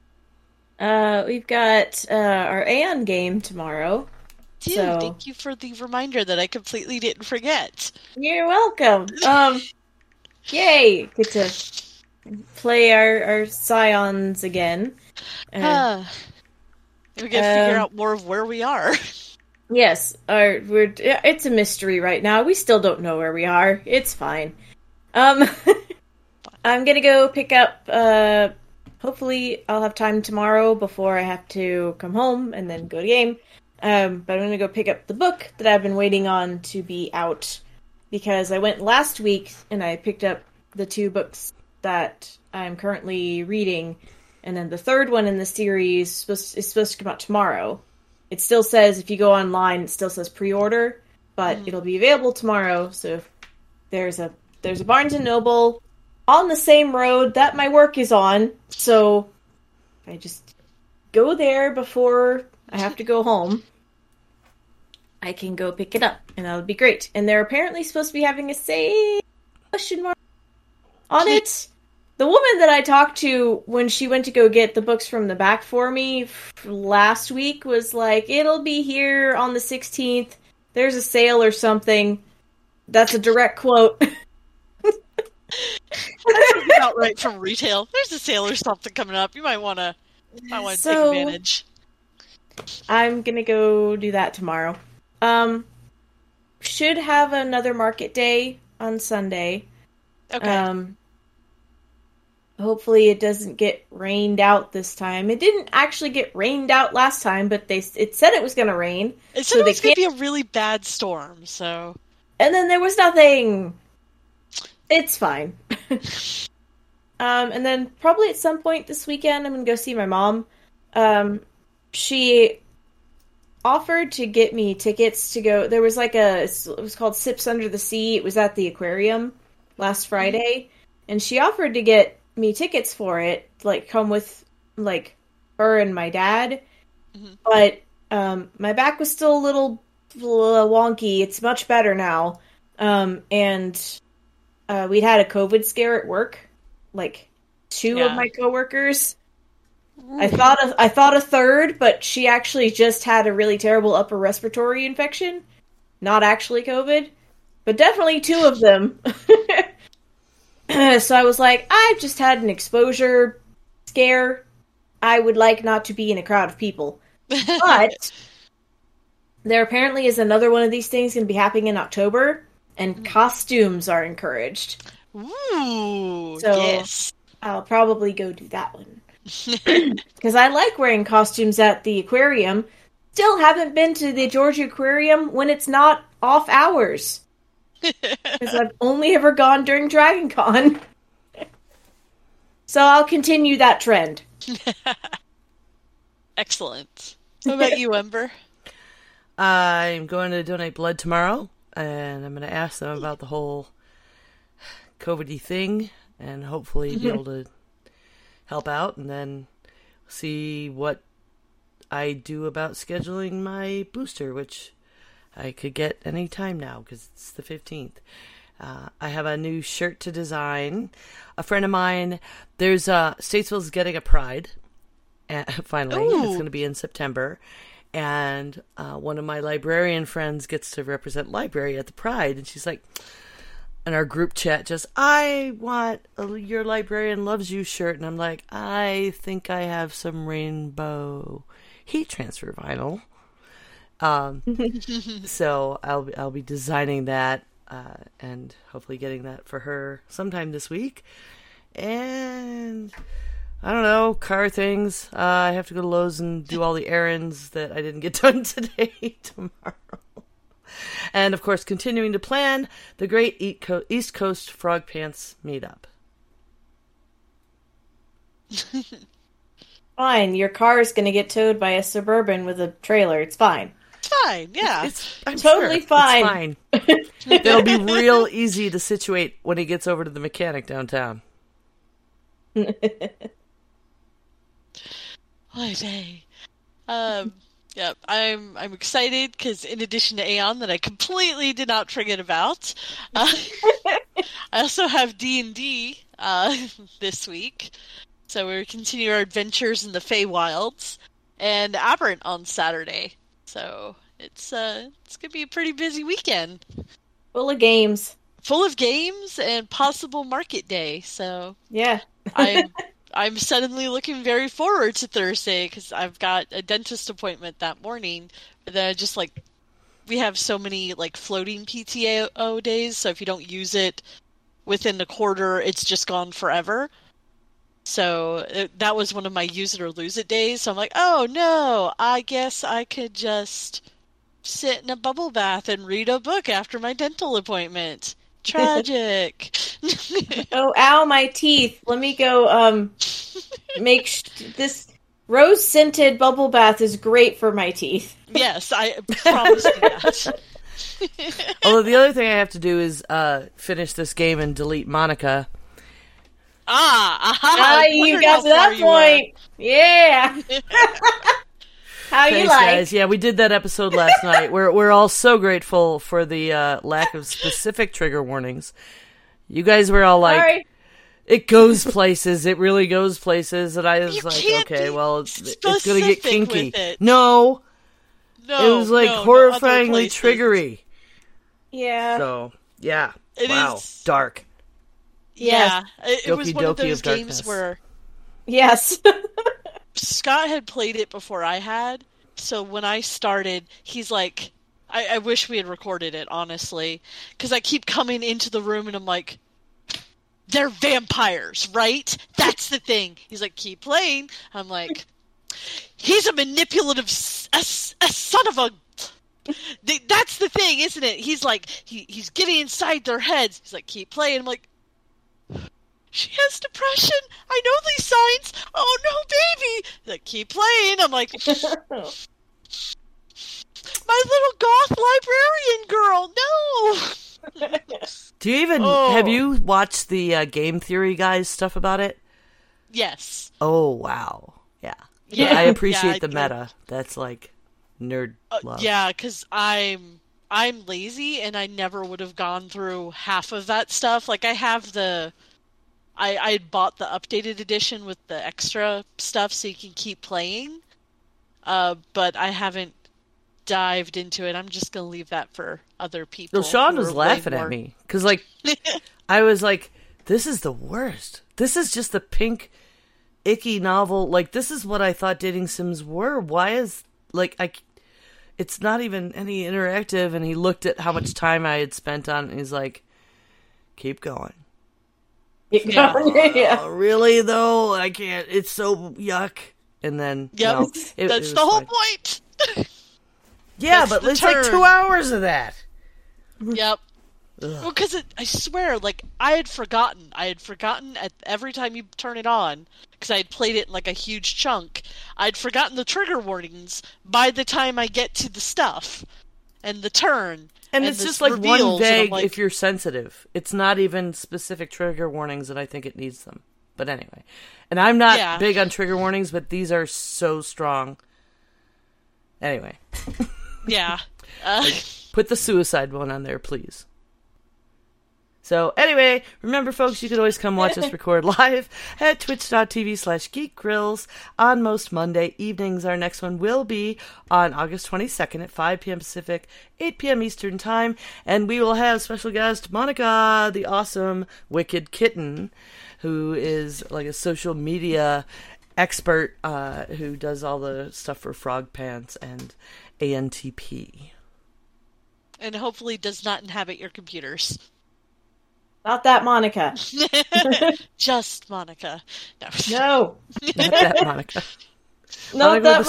Uh, we've got uh, our Aeon game tomorrow. Dude, So- thank you for the reminder that I completely didn't forget. You're welcome. Um, yay! Get to play our, our Scions again. Uh, Uh, we gotta figure um, out more of where we are. yes, our we're it's a mystery right now. We still don't know where we are. It's fine. Um, I'm gonna go pick up. Uh, hopefully, I'll have time tomorrow before I have to come home and then go to game. Um, but I'm gonna go pick up the book that I've been waiting on to be out because I went last week and I picked up the two books that I'm currently reading, and then the third one in the series is supposed, is supposed to come out tomorrow. It still says, if you go online, it still says pre-order, but it'll be available tomorrow. So if there's a there's a Barnes and Noble on the same road that my work is on, so I just go there before I have to go home. I can go pick it up, and that would be great. And they're apparently supposed to be having a sale question mark on it. The woman that I talked to when she went to go get the books from the back for me last week was like, it'll be here on the sixteenth. There's a sale or something. That's a direct quote. That's about right from retail. There's a sale or something coming up. You might want to might want to So, take advantage. I'm gonna go do that tomorrow. Um, should have another market day on Sunday. Okay. Um, hopefully it doesn't get rained out this time. It didn't actually get rained out last time, but they it said it was gonna rain. it said so it they was going to can't- be a really bad storm, so... And then there was nothing. It's fine. um, and then probably at some point this weekend, I'm gonna go see my mom. Um, she offered to get me tickets to go. There was like a, it was called Sips Under the Sea. It was at the aquarium last Friday, and she offered to get me tickets for it, like come with like her and my dad. Mhm. But um, my back was still a little, little wonky. It's much better now. Um, and uh, we'd had a COVID scare at work. Like two of Yeah. my coworkers. I thought a, I thought a third, but she actually just had a really terrible upper respiratory infection. Not actually COVID, but definitely two of them. So I was like, I've just had an exposure scare. I would like not to be in a crowd of people. But there apparently is another one of these things going to be happening in October, and costumes are encouraged. Ooh, So- yes. I'll probably go do that one. Because I like wearing costumes at the aquarium. Still haven't been to the Georgia Aquarium when it's not off hours. Because I've only ever gone during Dragon Con. So I'll continue that trend. Excellent. What about you, Ember? I'm going to donate blood tomorrow, and I'm going to ask them about the whole COVID-y thing, and hopefully be able to help out, and then see what I do about scheduling my booster, which I could get any time now because it's the fifteenth. Uh, I have a new shirt to design. A friend of mine, there's uh, Statesville's getting a Pride. Uh, finally, Ooh. it's going to be in September. And uh, one of my librarian friends gets to represent library at the Pride. And she's like, in our group chat, just, I want a Your Librarian Loves You shirt. And I'm like, I think I have some rainbow heat transfer vinyl. Um, so I'll, I'll be designing that uh, and hopefully getting that for her sometime this week. And I don't know, car things. Uh, I have to go to Lowe's and do all the errands that I didn't get done today, tomorrow. And, of course, continuing to plan the Great East Coast Frog Pants meetup. Fine, your car is going to get towed by a Suburban with a trailer. It's fine. It's fine, yeah. It's I'm Totally sure fine. It's fine. It'll be real easy to situate when he gets over to the mechanic downtown. Oy vey. Um, yeah, I'm I'm excited because in addition to Aeon that I completely did not forget about, uh, I also have D and D uh, this week. So we're continuing our adventures in the Feywilds and Aberrant on Saturday. So it's uh it's gonna be a pretty busy weekend, Full of games. full of games and possible market day. So Yeah. I'm I'm suddenly looking very forward to Thursday because I've got a dentist appointment that morning. But then I just like we have so many like floating P T O days, so if you don't use it within the quarter, it's just gone forever. So it, that was one of my use it or lose it days. So I'm like, oh no, I guess I could just sit in a bubble bath and read a book after my dental appointment. Tragic. Oh, ow, my teeth. Let me go, um, make sh- this rose-scented bubble bath is great for my teeth. Yes, I promise you that. Although the other thing I have to do is uh, finish this game and delete Monica. Ah, aha, Ah, I you wondered got how to that far you were. point. Yeah. How you Thanks, like? guys. Yeah, we did that episode last night. We're we're all so grateful for the uh, lack of specific trigger warnings. You guys were all like, Sorry. "It goes places. It really goes places." And I was You like, can't "Okay, be well, it's, it's going to get specific kinky." with it. No, No, it was like no, no, horrifyingly other places. triggery. Yeah. So yeah, It wow, is- dark. Yeah, it, it was Doki one of Doki those of games darkness. where Yes. Scott had played it before I had, so when I started, he's like, I, I wish we had recorded it, honestly, because I keep coming into the room and I'm like, they're vampires, right? That's the thing. He's like, keep playing. I'm like, he's a manipulative, s- a, s- a son of a... Th- That's the thing, isn't it? He's like, he, he's getting inside their heads. He's like, keep playing. I'm like, she has depression. I know these signs. Oh no, baby! Like, keep playing. I'm like, my little goth librarian girl. No. Do you even Oh. have you watched the uh, Game Theory guys stuff about it? Yes. Oh wow, yeah. Yeah. I appreciate yeah, the I do. meta. That's like nerd Uh, love. yeah, because I'm I'm lazy and I never would have gone through half of that stuff. Like I have the, I I had bought the updated edition with the extra stuff so you can keep playing. Uh, but I haven't dived into it. I'm just gonna leave that for other people. Well, Sean who was are way laughing more- at me because, like, I was like, "This is the worst. This is just the pink, icky novel. Like, this is what I thought dating sims were. Why is like I? It's not even any interactive." And he looked at how much time I had spent on it, and he's like, "Keep going." Yeah. yeah. Oh, really though? I can't. It's so yuck. And then, Yep, no, it- that's it the was whole fine. point. Yeah, That's but the it's like turn. two hours of that. Yep. Well, because I swear, like, I had forgotten. I had forgotten at every time you turn it on, because I had played it in, like, a huge chunk. I'd forgotten the trigger warnings by the time I get to the stuff and the turn. And, And it's this just like reveals, one and vague I'm like- if you're sensitive. It's not even specific trigger warnings, and I think it needs them. But anyway. And I'm not Yeah. big on trigger warnings, but these are so strong. Anyway. Yeah. Uh, Put the suicide one on there, please. So, anyway, remember, folks, you can always come watch us record live at twitch.tv slash geekgrills on most Monday evenings. Our next one will be on August twenty-second at five p.m. Pacific, eight p.m. Eastern Time, and we will have special guest Monica, the awesome Wicked Kitten, who is like a social media expert uh, who does all the stuff for Frog Pants and A N T P. and hopefully does not inhabit your computers. Not that Monica. Just Monica. No. No. Not that Monica. Not that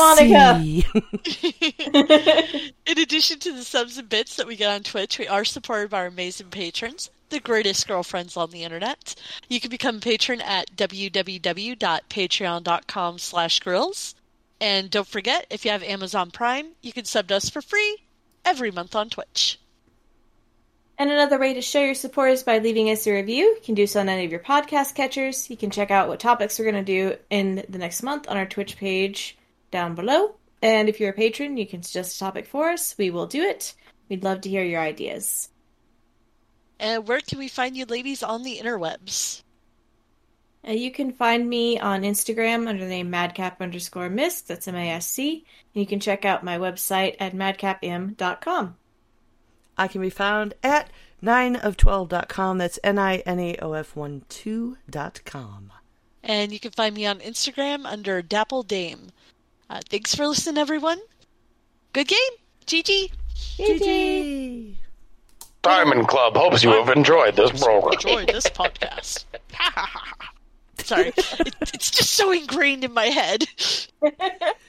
Monica. Monica. In addition to the subs and bits that we get on Twitch, we are supported by our amazing patrons, the greatest girlfriends on the internet. You can become a patron at www.patreon.com slash grills. And don't forget, if you have Amazon Prime, you can sub to us for free every month on Twitch. And another way to show your support is by leaving us a review. You can do so on any of your podcast catchers. You can check out what topics we're going to do in the next month on our Twitch page down below. And if you're a patron, you can suggest a topic for us. We will do it. We'd love to hear your ideas. And where can we find you ladies on the interwebs? Uh, you can find me on Instagram under the name madcap underscore misc. That's M A S C. And you can check out my website at madcap m dot com. I can be found at nine of twelve dot com. That's N I N A O F one two dot com. And you can find me on Instagram under Dapple Dame. Uh, thanks for listening, everyone. Good game. G G. G G. Diamond Club hopes you have enjoyed this program. Enjoyed this podcast. Sorry. It, it's just so ingrained in my head.